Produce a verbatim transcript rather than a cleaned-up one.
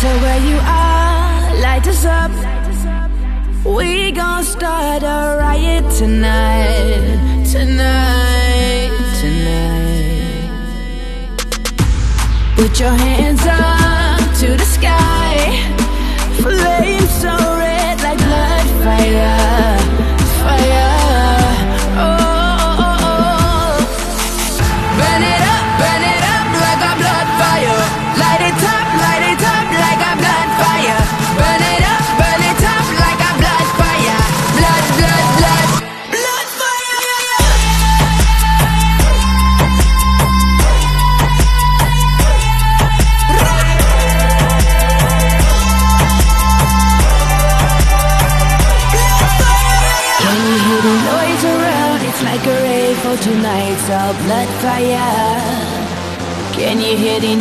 matter where you are, light us up. We gon' start a riot tonight, tonight, tonight. Put your hands up to the sky, flames so red like blood fire, fire. Oh, oh, oh, oh. Burn it up, burn it up like a blood fire. Light it up, light it up like a blood fire. Burn it up, burn it up like a blood fire. Blood, blood, blood, blood fire. Can you hear the noise around? It's like a rave for tonight's all blood fire. Can you hear the